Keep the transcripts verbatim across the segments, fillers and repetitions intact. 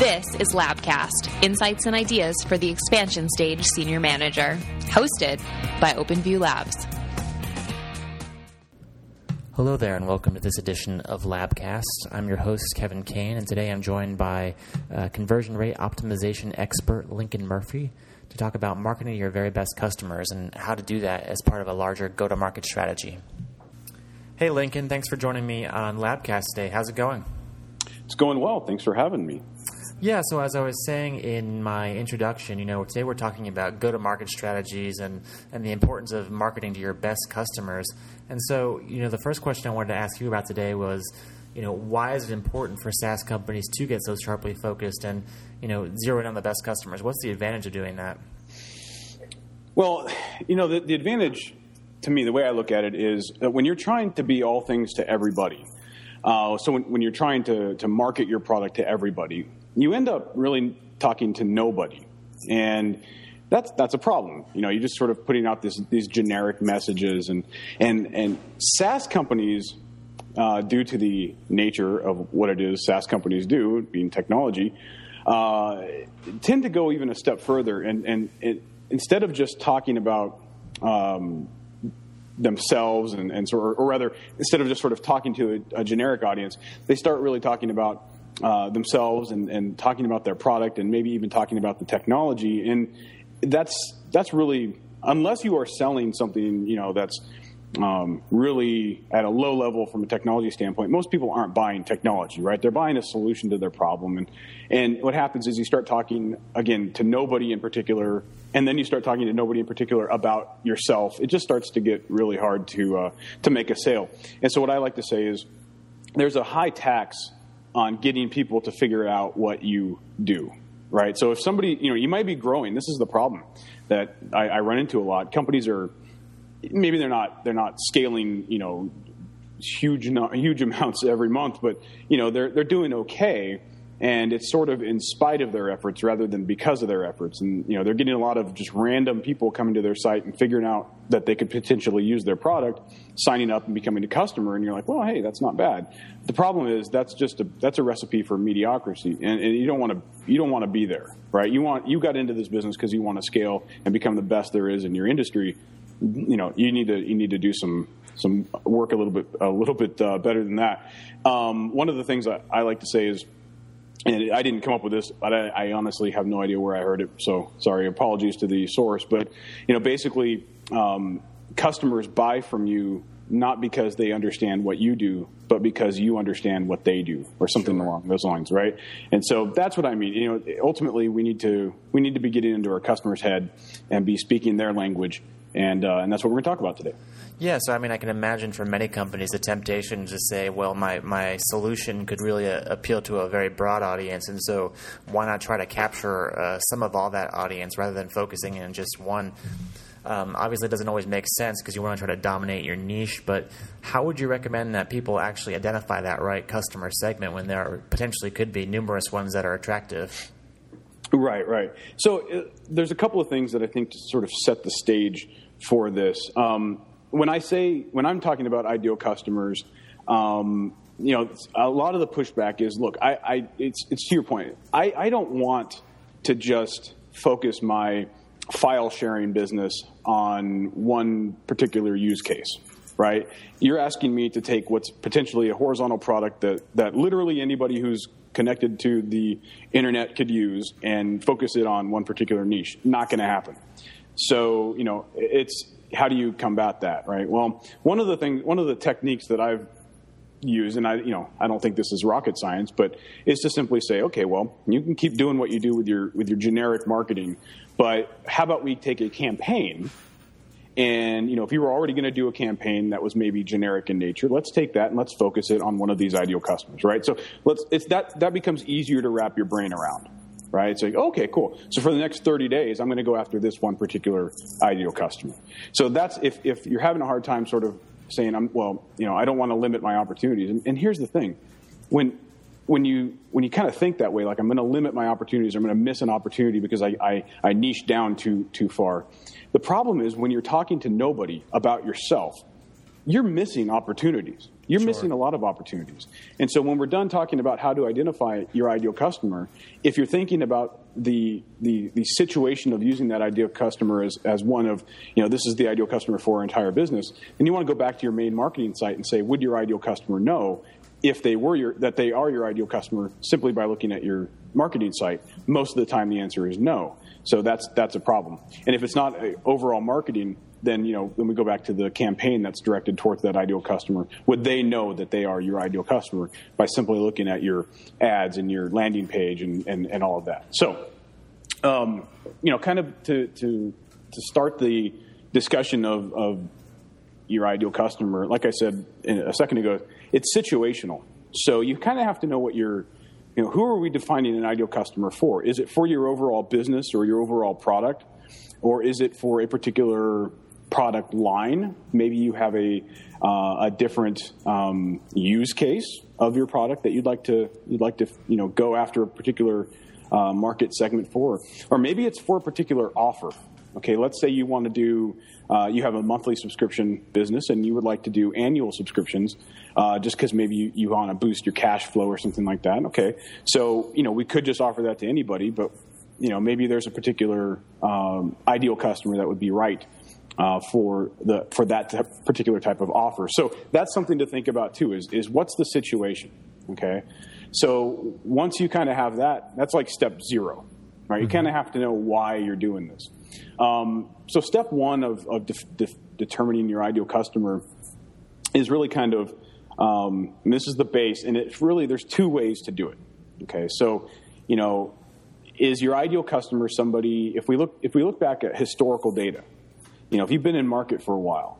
This is Labcast, insights and ideas for the expansion stage senior manager, hosted by OpenView Labs. Hello there, and welcome to this edition of Labcast. I'm your host, Kevin Kane, and today I'm joined by uh, conversion rate optimization expert Lincoln Murphy to talk about marketing to your very best customers and how to do that as part of a larger go-to-market strategy. Hey, Lincoln, thanks for joining me on Labcast today. How's it going? It's going well. Thanks for having me. Yeah, so as I was saying in my introduction, you know, today we're talking about go-to-market strategies and, and the importance of marketing to your best customers. And so, you know, the first question I wanted to ask you about today was, you know, why is it important for SaaS companies to get so sharply focused and, you know, zero in on the best customers? What's the advantage of doing that? Well, you know, the, the advantage to me, the way I look at it is that when you're trying to be all things to everybody, uh, so when, when you're trying to, to market your product to everybody, you end up really talking to nobody. And that's that's a problem. You know, you're just sort of putting out this, these generic messages. And, and, and SaaS companies, uh, due to the nature of what it is SaaS companies do, being technology, uh, tend to go even a step further. And, and it, instead of just talking about um, themselves and, and sort of, or rather, instead of just sort of talking to a, a generic audience, they start really talking about Uh, themselves and, and talking about their product and maybe even talking about the technology. And that's that's really, unless you are selling something, you know, that's um, really at a low level from a technology standpoint, most people aren't buying technology, right? They're buying a solution to their problem. And, and what happens is you start talking, again, to nobody in particular, and then you start talking to nobody in particular about yourself. It just starts to get really hard to uh, to make a sale. And so what I like to say is there's a high tax on getting people to figure out what you do, right? So if somebody, you know, you might be growing. This is the problem that I, I run into a lot. Companies are, maybe they're not, they're not scaling, you know, huge, huge amounts every month, but you know, they're they're doing okay, and it's sort of in spite of their efforts rather than because of their efforts. And you know, they're getting a lot of just random people coming to their site and figuring out that they could potentially use their product, signing up and becoming a customer, and you're like, well, hey, that's not bad. The problem is that's just a that's a recipe for mediocrity, and, and you don't want to you don't want to be there, right? You want you got into this business because you want to scale and become the best there is in your industry. You know, you need to you need to do some some work a little bit a little bit uh, better than that. Um, one of the things I, I like to say is, and I didn't come up with this, but I, I honestly have no idea where I heard it. So sorry, apologies to the source. But, you know, basically um, customers buy from you not because they understand what you do, but because you understand what they do, or something sure. along those lines, right? And so that's what I mean. You know, ultimately we need to we need to be getting into our customer's head and be speaking their language. And uh, and that's what we're going to talk about today. Yeah, so I mean, I can imagine for many companies the temptation to say, well, my, my solution could really uh, appeal to a very broad audience, and so why not try to capture uh, some of all that audience rather than focusing in just one? Um, obviously, it doesn't always make sense because you want to try to dominate your niche, but how would you recommend that people actually identify that right customer segment when there potentially could be numerous ones that are attractive? Right, right. So uh, there's a couple of things that I think to sort of set the stage for this. Um, when I say, when I'm talking about ideal customers, um, you know, a lot of the pushback is, look, I, I it's, it's to your point. I, I don't want to just focus my file sharing business on one particular use case, right? You're asking me to take what's potentially a horizontal product that, that literally anybody who's connected to the internet could use and focus it on one particular niche. Not going to happen. So, you know, it's, how do you combat that, right? Well, one of the things, one of the techniques that I've used, and I, you know, I don't think this is rocket science, but is to simply say, okay, well, you can keep doing what you do with your, with your generic marketing, but how about we take a campaign? And, you know, if you were already going to do a campaign that was maybe generic in nature, let's take that and let's focus it on one of these ideal customers, right? So let's, it's that, that becomes easier to wrap your brain around, right? It's like, okay, cool. So for the next thirty days, I'm going to go after this one particular ideal customer. So that's, if, if you're having a hard time sort of saying, I'm, well, you know, I don't want to limit my opportunities. And, and here's the thing. When, when you, when you kind of think that way, like I'm going to limit my opportunities, I'm going to miss an opportunity because I, I, I niche down too, too far. The problem is when you're talking to nobody about yourself, you're missing opportunities. you're Sure. missing a lot of opportunities. And so when we're done talking about how to identify your ideal customer, if you're thinking about the the, the situation of using that ideal customer as, as one of, you know, this is the ideal customer for our entire business, then you want to go back to your main marketing site and say, would your ideal customer know if they were your, that they are your ideal customer simply by looking at your marketing site? Most of the time the answer is no. So that's that's a problem. And if it's not a overall marketing, then, you know, when we go back to the campaign that's directed towards that ideal customer, would they know that they are your ideal customer by simply looking at your ads and your landing page and, and, and all of that? So, um, you know, kind of to, to, to start the discussion of, of your ideal customer, like I said a second ago, it's situational. So you kind of have to know what your, you know, who are we defining an ideal customer for? Is it for your overall business or your overall product? Or is it for a particular product line? Maybe you have a uh, a different um, use case of your product that you'd like to you'd like to you know go after a particular uh, market segment for, or maybe it's for a particular offer. Okay, let's say you want to do uh, you have a monthly subscription business and you would like to do annual subscriptions uh, just because maybe you, you want to boost your cash flow or something like that. Okay, so you know we could just offer that to anybody, but you know maybe there's a particular um, ideal customer that would be right Uh, for the for that t- particular type of offer. So that's something to think about too. Is is what's the situation? Okay, so once you kind of have that, that's like step zero, right? Mm-hmm. You kind of have to know why you're doing this. Um, so step one of, of de- de- determining your ideal customer is really kind of um, and this is the base, and it's really there's two ways to do it. Okay, so you know, is your ideal customer somebody? If we look if we look back at historical data. You know, if you've been in market for a while,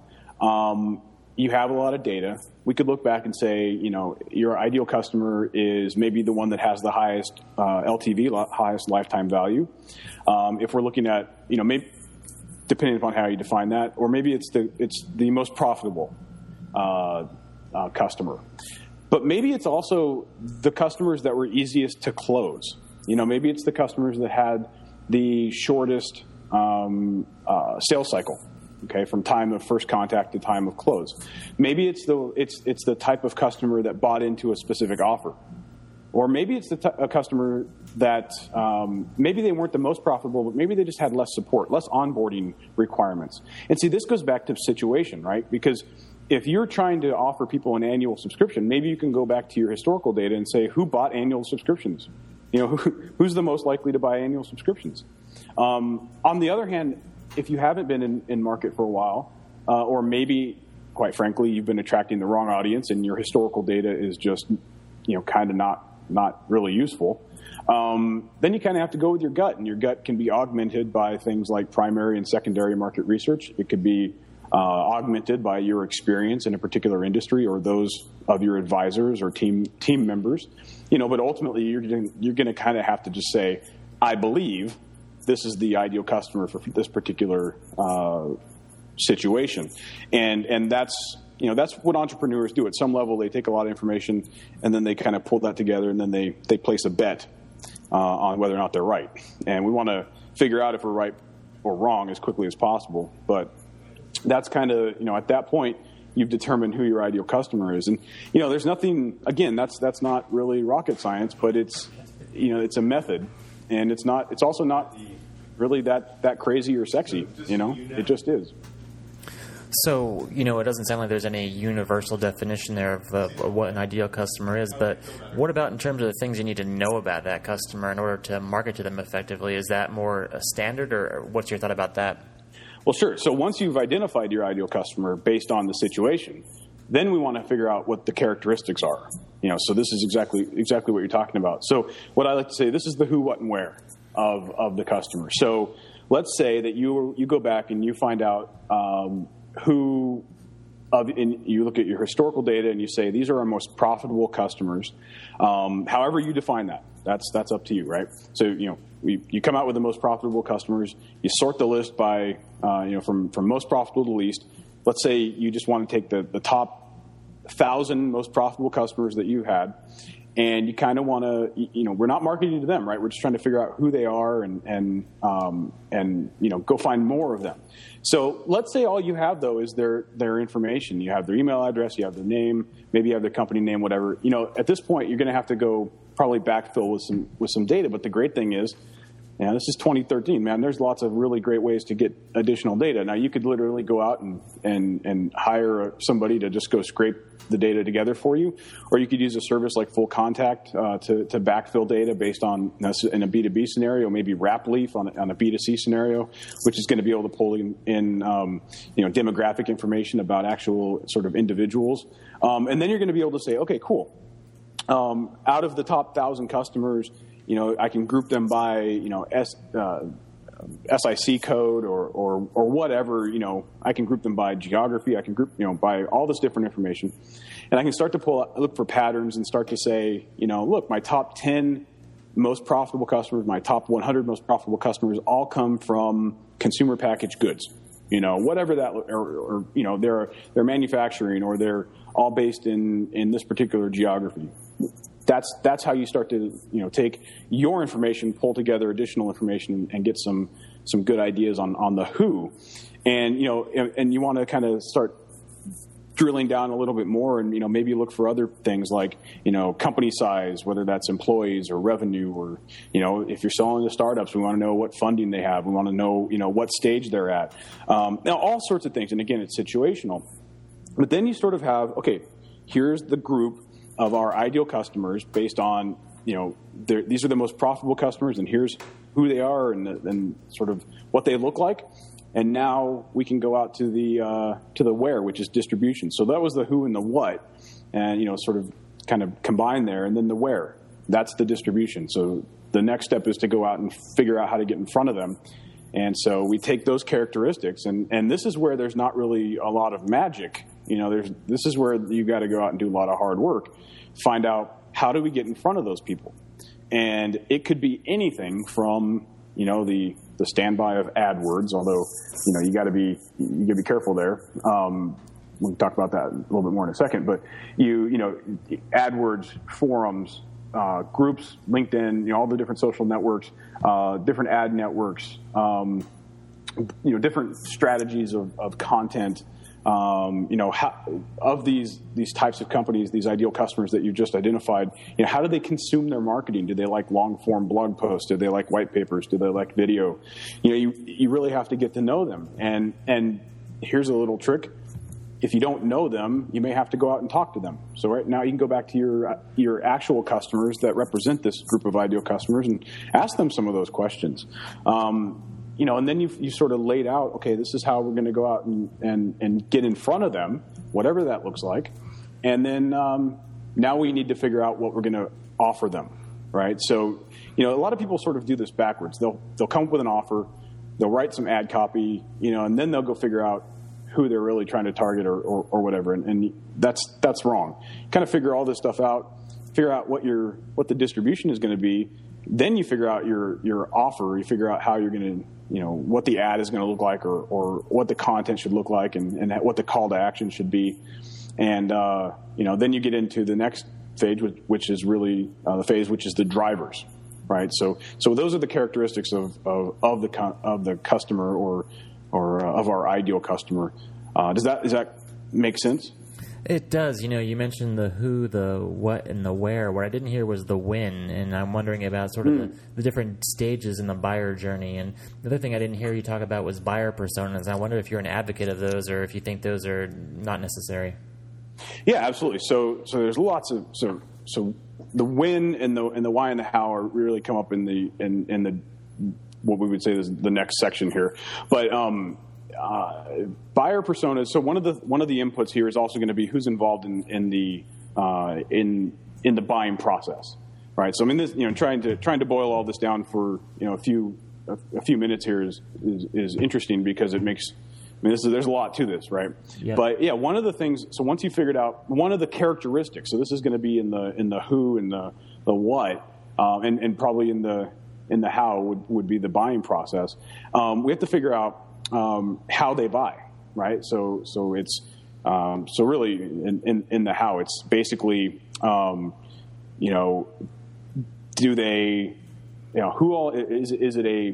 um, you have a lot of data. We could look back and say, you know, your ideal customer is maybe the one that has the highest uh, L T V, highest lifetime value. Um, if we're looking at, you know, maybe depending upon how you define that, or maybe it's the it's the most profitable uh, uh, customer. But maybe it's also the customers that were easiest to close. You know, maybe it's the customers that had the shortest Um, uh, sales cycle, okay, from time of first contact to time of close. Maybe it's the it's it's the type of customer that bought into a specific offer, or maybe it's the t- a customer that um, maybe they weren't the most profitable, but maybe they just had less support, less onboarding requirements. And see, this goes back to situation, right? Because if you're trying to offer people an annual subscription, maybe you can go back to your historical data and say who bought annual subscriptions. You know, who, who's the most likely to buy annual subscriptions? Um, on the other hand, if you haven't been in, in market for a while, uh, or maybe, quite frankly, you've been attracting the wrong audience and your historical data is just, you know, kind of not not really useful, um, then you kind of have to go with your gut, and your gut can be augmented by things like primary and secondary market research. It could be uh, augmented by your experience in a particular industry or those of your advisors or team team members, you know. But ultimately, you're gonna, you're going to kind of have to just say, I believe this is the ideal customer for this particular uh, situation, and and that's you know that's what entrepreneurs do. At some level, they take a lot of information and then they kind of pull that together, and then they they place a bet uh, on whether or not they're right. And we want to figure out if we're right or wrong as quickly as possible. But that's kind of you know at that point you've determined who your ideal customer is, and you know there's nothing again that's that's not really rocket science, but it's you know it's a method. And it's not. It's also not really that, that crazy or sexy. You know, it just is. So, you know, it doesn't sound like there's any universal definition there of, uh, of what an ideal customer is. But what about in terms of the things you need to know about that customer in order to market to them effectively? Is that more a standard, or what's your thought about that? Well, sure. So once you've identified your ideal customer based on the situation, then we want to figure out what the characteristics are. You know, so this is exactly exactly what you're talking about. So what I like to say, this is the who, what, and where of of the customer. So let's say that you you go back and you find out um, who of and you look at your historical data and you say these are our most profitable customers. Um, however you define that, that's that's up to you, right? So you know we, you come out with the most profitable customers. You sort the list by uh, you know from from most profitable to least. Let's say you just want to take the the top thousand most profitable customers that you had, and you kind of want to, you know, we're not marketing to them, right? We're just trying to figure out who they are and, and, um, and, you know, go find more of them. So let's say all you have, though, is their, their information. You have their email address, you have their name, maybe you have their company name, whatever. You know, at this point, you're going to have to go probably backfill with some, with some data. But the great thing is, yeah, this is twenty thirteen, man. There's lots of really great ways to get additional data. Now, you could literally go out and, and, and hire somebody to just go scrape the data together for you, or you could use a service like Full Contact uh, to, to backfill data based on, in a B two B scenario, maybe Rapleaf on a, on a B two C scenario, which is going to be able to pull in, in um, you know, demographic information about actual sort of individuals. Um, and then you're going to be able to say, okay, cool. Um, out of the top thousand customers, you know, I can group them by, you know, S, uh, S I C code or, or, or whatever, you know, I can group them by geography. I can group, you know, by all this different information. And I can start to pull out, look for patterns and start to say, you know, look, my top ten most profitable customers, my top one hundred most profitable customers all come from consumer packaged goods, you know, whatever that, or, or you know, they're, they're manufacturing or they're all based in, in this particular geography. That's that's how you start to, you know, take your information, pull together additional information, and get some some good ideas on, on the who, and you know, and, and you want to kind of start drilling down a little bit more, and you know, maybe look for other things like, you know, company size, whether that's employees or revenue, or you know, if you're selling to startups, we want to know what funding they have, we want to know, you know, what stage they're at, um, now all sorts of things, and again, it's situational, but then you sort of have, okay, here's the group of our ideal customers based on, you know, these are the most profitable customers, and here's who they are and, and sort of what they look like. And now we can go out to the uh, to the where, which is distribution. So that was the who and the what, and you know, sort of kind of combined there, and then the where. That's the distribution. So the next step is to go out and figure out how to get in front of them. And so we take those characteristics, and, and this is where there's not really a lot of magic. You know, there's this is where you got to go out and do a lot of hard work, find out how do we get in front of those people. And it could be anything from, you know, the, the standby of AdWords, although, you know, you got to be you got to be careful there. Um, we can talk about that a little bit more in a second. But you you know, AdWords, forums, uh, groups, LinkedIn, you know, all the different social networks, uh, different ad networks, um, you know, different strategies of, of content. Um, you know, how, of these these types of companies, these ideal customers that you just identified, you know, how do they consume their marketing? Do they like long form blog posts? Do they like white papers? Do they like video? You know, you you really have to get to know them. And and here's a little trick: if you don't know them, you may have to go out and talk to them. So right now, you can go back to your your actual customers that represent this group of ideal customers and ask them some of those questions. Um, You know, and then you've, you sort of laid out, okay, this is how we're going to go out and, and, and get in front of them, whatever that looks like. And then um, now we need to figure out what we're going to offer them, right? So, you know, a lot of people sort of do this backwards. They'll they'll come up with an offer, they'll write some ad copy, you know, and then they'll go figure out who they're really trying to target or, or, or whatever. And, and that's that's wrong. Kind of figure all this stuff out, figure out what your what the distribution is going to be. Then you figure out your your offer. You figure out how you're going to, you know, what the ad is going to look like, or, or what the content should look like, and, and what the call to action should be. And, uh, you know, then you get into the next phase, which, which is really uh, the phase, which is the drivers, right? So, so those are the characteristics of, of, of the, of the customer or, or uh, of our ideal customer. Uh, does that, does that make sense? It does. You know, you mentioned the who, the what, and the where. What I didn't hear was the when, and I'm wondering about sort of mm. the, the different stages in the buyer journey. And the other thing I didn't hear you talk about was buyer personas. I wonder if you're an advocate of those, or if you think those are not necessary. Yeah, absolutely. So, so there's lots of so so the when and the and the why and the how are really come up in the in in the what we would say is the next section here, but. um Uh, buyer personas. So one of the one of the inputs here is also going to be who's involved in in the uh, in in the buying process, right? So I mean, this, you know, trying to trying to boil all this down for, you know, a few a, a few minutes here is, is is interesting because it makes. I mean, this is, there's a lot to this, right? Yeah. But yeah, one of the things. So once you figured out one of the characteristics, so this is going to be in the in the who and the the what, uh, and and probably in the in the how would would be the buying process. Um, we have to figure out. Um, how they buy, right? So, so it's um, so really in, in, in the how, it's basically um, you know, do they, you know, who all is is it a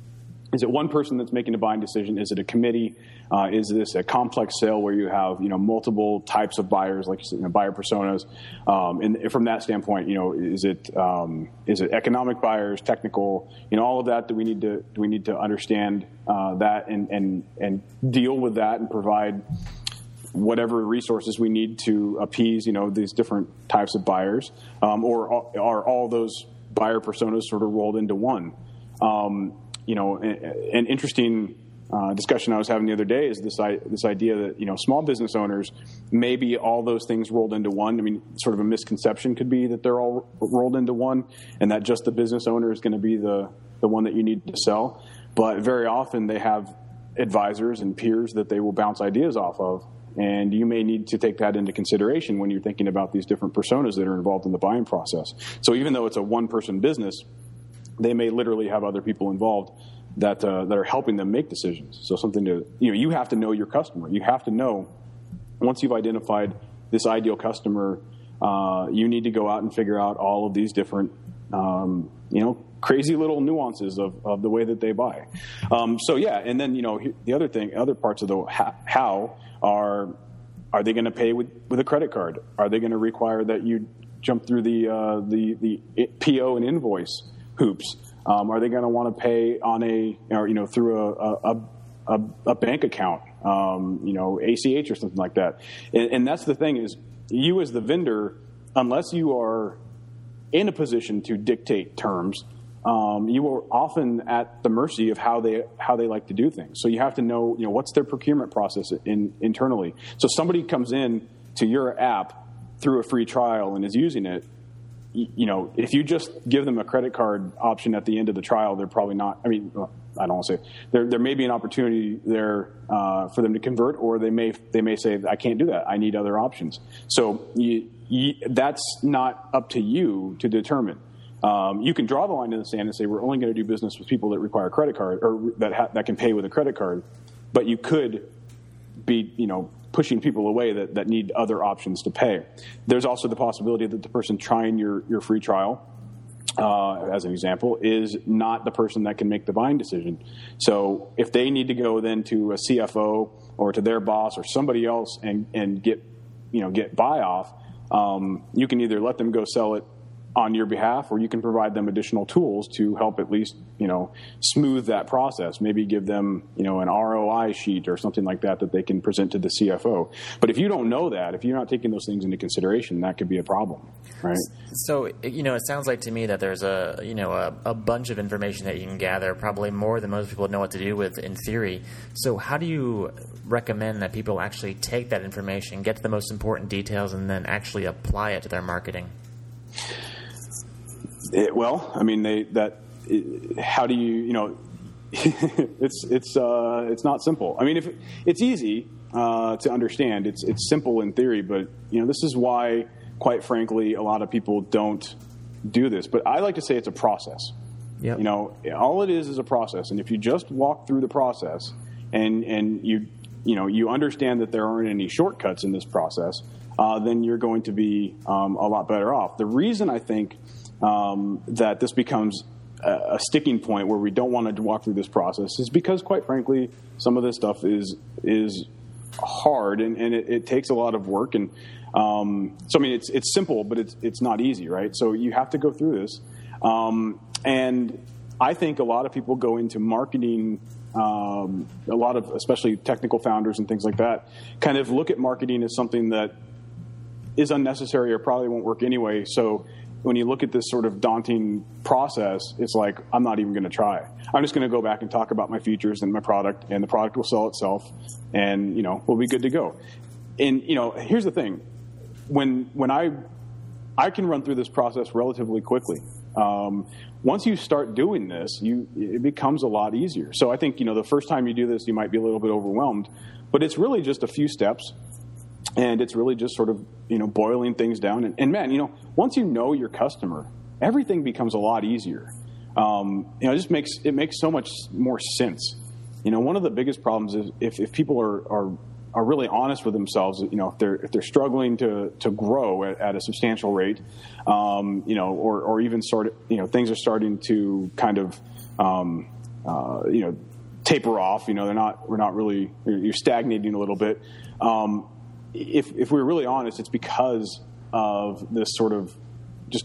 is it one person that's making a buying decision? Is it a committee? Uh, is this a complex sale where you have, you know, multiple types of buyers, like you know, buyer personas? Um, and from that standpoint, you know, is it um, is it economic buyers, technical, you know, all of that? Do we need to do we need to understand uh, that and and and deal with that and provide whatever resources we need to appease, you know, these different types of buyers, um, or are all those buyer personas sort of rolled into one? Um, you know, an interesting uh, discussion I was having the other day is this I, this idea that, you know, small business owners, maybe all those things rolled into one. I mean, sort of a misconception could be that they're all rolled into one and that just the business owner is going to be the, the one that you need to sell. But very often they have advisors and peers that they will bounce ideas off of. And you may need to take that into consideration when you're thinking about these different personas that are involved in the buying process. So even though it's a one-person business, they may literally have other people involved that uh, that are helping them make decisions. So something to, you know, you have to know your customer. You have to know, once you've identified this ideal customer, uh, you need to go out and figure out all of these different, um, you know, crazy little nuances of, of the way that they buy. Um, so yeah, and then, you know, the other thing, other parts of the how are, are they going to pay with, with a credit card? Are they going to require that you jump through the uh, the the P O and invoice hoops? Um, are they going to want to pay on a, or, you know, through a a, a, a bank account, um, you know, A C H or something like that? And, and that's the thing is, you as the vendor, unless you are in a position to dictate terms, um, you are often at the mercy of how they how they like to do things. So you have to know, you know, what's their procurement process in, internally. So somebody comes in to your app through a free trial and is using it. You know, if you just give them a credit card option at the end of the trial, they're probably not, I mean, I don't want to say, there there may be an opportunity there uh, for them to convert, or they may they may say, I can't do that, I need other options. So you, you, that's not up to you to determine. Um, you can draw the line in the sand and say, we're only going to do business with people that require a credit card, or that ha- that can pay with a credit card, but you could be, you know, pushing people away that, that need other options to pay. There's also the possibility that the person trying your, your free trial, uh, as an example, is not the person that can make the buying decision. So if they need to go then to a C F O or to their boss or somebody else and, and get, you know, get buy off, um, you can either let them go sell it on your behalf, or you can provide them additional tools to help at least, you know, smooth that process. Maybe give them, you know, an R O I sheet or something like that that they can present to the C F O. But if you don't know that, if you're not taking those things into consideration, that could be a problem, right? So, you know, it sounds like to me that there's a, you know, a, a bunch of information that you can gather, probably more than most people know what to do with in theory. So how do you recommend that people actually take that information, get to the most important details, and then actually apply it to their marketing? It, well, I mean, they that. It, how do you, you know? it's it's uh, it's not simple. I mean, if it's easy uh, to understand, it's it's simple in theory, but you know, this is why, quite frankly, a lot of people don't do this. But I like to say it's a process. Yep. You know, all it is is a process, and if you just walk through the process, and and you you know you understand that there aren't any shortcuts in this process, uh, then you're going to be um, a lot better off. The reason I think Um, that this becomes a, a sticking point where we don't want to walk through this process is because, quite frankly, some of this stuff is is hard and, and it, it takes a lot of work. And um, so, I mean, it's it's simple, but it's it's not easy, right? So you have to go through this. Um, and I think a lot of people go into marketing. Um, a lot of, especially technical founders and things like that, kind of look at marketing as something that is unnecessary or probably won't work anyway. So when you look at this sort of daunting process, it's like, I'm not even going to try. I'm just going to go back and talk about my features and my product, and the product will sell itself, and, you know, we'll be good to go. And, you know, here's the thing. When when I I can run through this process relatively quickly. Um, once you start doing this, you it becomes a lot easier. So I think, you know, the first time you do this, you might be a little bit overwhelmed, but it's really just a few steps. And it's really just sort of, you know, boiling things down. And, and man, you know, once you know your customer, everything becomes a lot easier. Um, you know, it just makes it makes so much more sense. You know, one of the biggest problems is if, if people are, are are really honest with themselves, you know, if they're if they're struggling to to grow at, at a substantial rate, um, you know, or or even sort of, you know, things are starting to kind of, um, uh, you know, taper off. You know, they're not we're not really you're stagnating a little bit. Um, if if we're really honest, it's because of this sort of just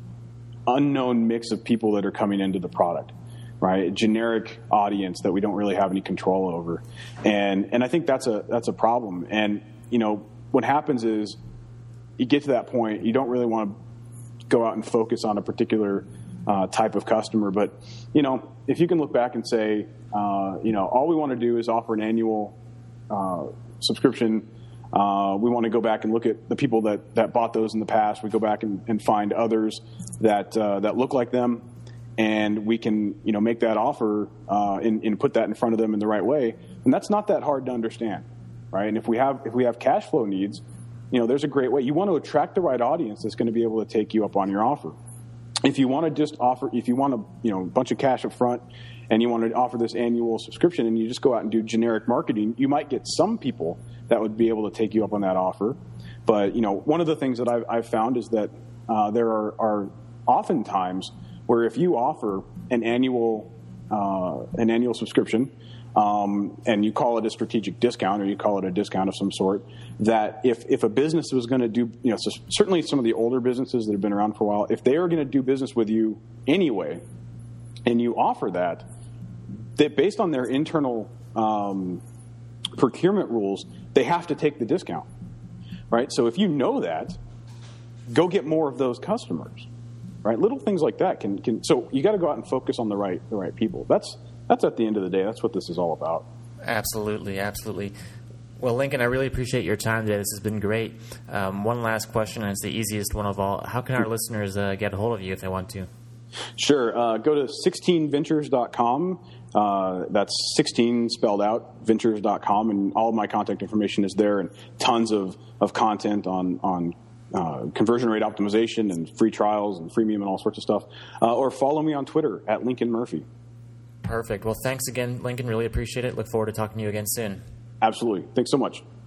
unknown mix of people that are coming into the product. Right, a generic audience that we don't really have any control over, and and I think that's a that's a problem. And you know what happens is you get to that point, you don't really want to go out and focus on a particular uh, type of customer. But you know if you can look back and say, uh, you know, all we want to do is offer an annual uh, subscription. Uh, we want to go back and look at the people that, that bought those in the past. We go back and, and find others that uh, that look like them. And we can, you know, make that offer uh, and, and put that in front of them in the right way, and that's not that hard to understand, right? And if we have if we have cash flow needs, you know, there's a great way. You want to attract the right audience that's going to be able to take you up on your offer. If you want to just offer, if you want a you know a bunch of cash up front, and you want to offer this annual subscription, and you just go out and do generic marketing, you might get some people that would be able to take you up on that offer. But you know, one of the things that I've, I've found is that uh, there are, are oftentimes where if you offer an annual uh, an annual subscription, um, and you call it a strategic discount or you call it a discount of some sort, that if, if a business was going to do, you know, so certainly some of the older businesses that have been around for a while, if they are going to do business with you anyway, and you offer that, that based on their internal um, procurement rules, they have to take the discount, right? So if you know that, go get more of those customers. Right, little things like that can, can so you got to go out and focus on the right the right people. That's that's at the end of the day. That's what this is all about. Absolutely, absolutely. Well, Lincoln, I really appreciate your time today. This has been great. Um, one last question, and it's the easiest one of all. How can our listeners uh, get a hold of you if they want to? Sure. Uh, go to sixteen ventures dot com. Uh, that's sixteen spelled out, ventures dot com, and all of my contact information is there, and tons of, of content on on. Uh, conversion rate optimization and free trials and freemium and all sorts of stuff. Uh, or follow me on Twitter at Lincoln Murphy. Perfect. Well, thanks again, Lincoln. Really appreciate it. Look forward to talking to you again soon. Absolutely. Thanks so much.